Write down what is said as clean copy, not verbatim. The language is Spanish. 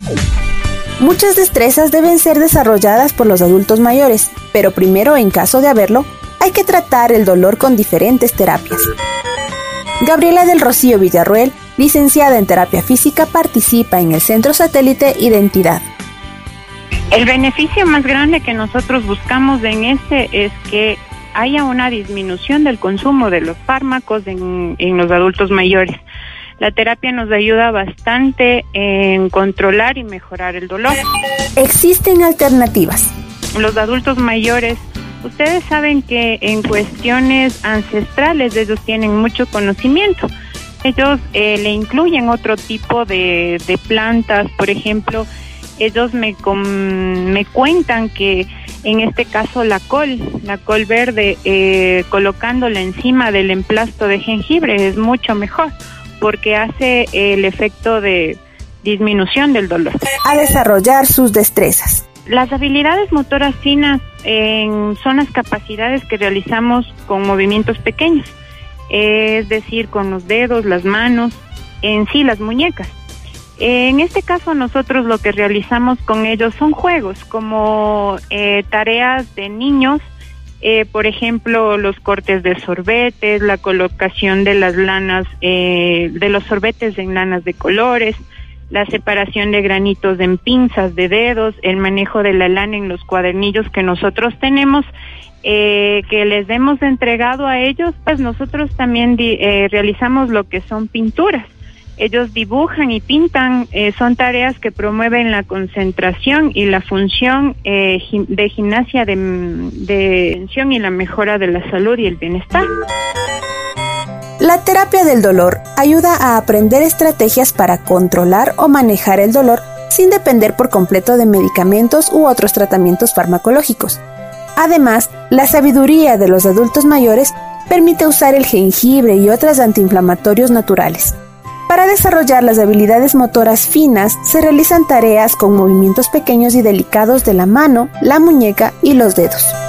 Muchas destrezas deben ser desarrolladas por los adultos mayores, pero primero, en caso de haberlo, hay que tratar el dolor con diferentes terapias. Gabriela del Rocío Villarruel, licenciada en terapia física, participa en el Centro Satélite Identidad. El beneficio más grande que nosotros buscamos en es que haya una disminución del consumo de los fármacos en los adultos mayores. La terapia nos ayuda bastante en controlar y mejorar el dolor. Existen alternativas. Los adultos mayores, ustedes saben que en cuestiones ancestrales ellos tienen mucho conocimiento. Ellos le incluyen otro tipo de plantas, por ejemplo, ellos me cuentan que en este caso la col verde, colocándola encima del emplasto de jengibre es mucho mejor, porque hace el efecto de disminución del dolor. A desarrollar sus destrezas. Las habilidades motoras finas son las capacidades que realizamos con movimientos pequeños, es decir, con los dedos, las manos, en sí las muñecas. En este caso nosotros lo que realizamos con ellos son juegos, como tareas de niños, por ejemplo, los cortes de sorbetes, la colocación de las lanas, de los sorbetes en lanas de colores, la separación de granitos en pinzas de dedos, el manejo de la lana en los cuadernillos que nosotros tenemos, que les hemos entregado a ellos. Pues nosotros también realizamos lo que son pinturas. Ellos dibujan y pintan, son tareas que promueven la concentración y la función de gimnasia de atención y la mejora de la salud y el bienestar. La terapia del dolor ayuda a aprender estrategias para controlar o manejar el dolor sin depender por completo de medicamentos u otros tratamientos farmacológicos. Además, la sabiduría de los adultos mayores permite usar el jengibre y otros antiinflamatorios naturales. Para desarrollar las habilidades motoras finas, se realizan tareas con movimientos pequeños y delicados de la mano, la muñeca y los dedos.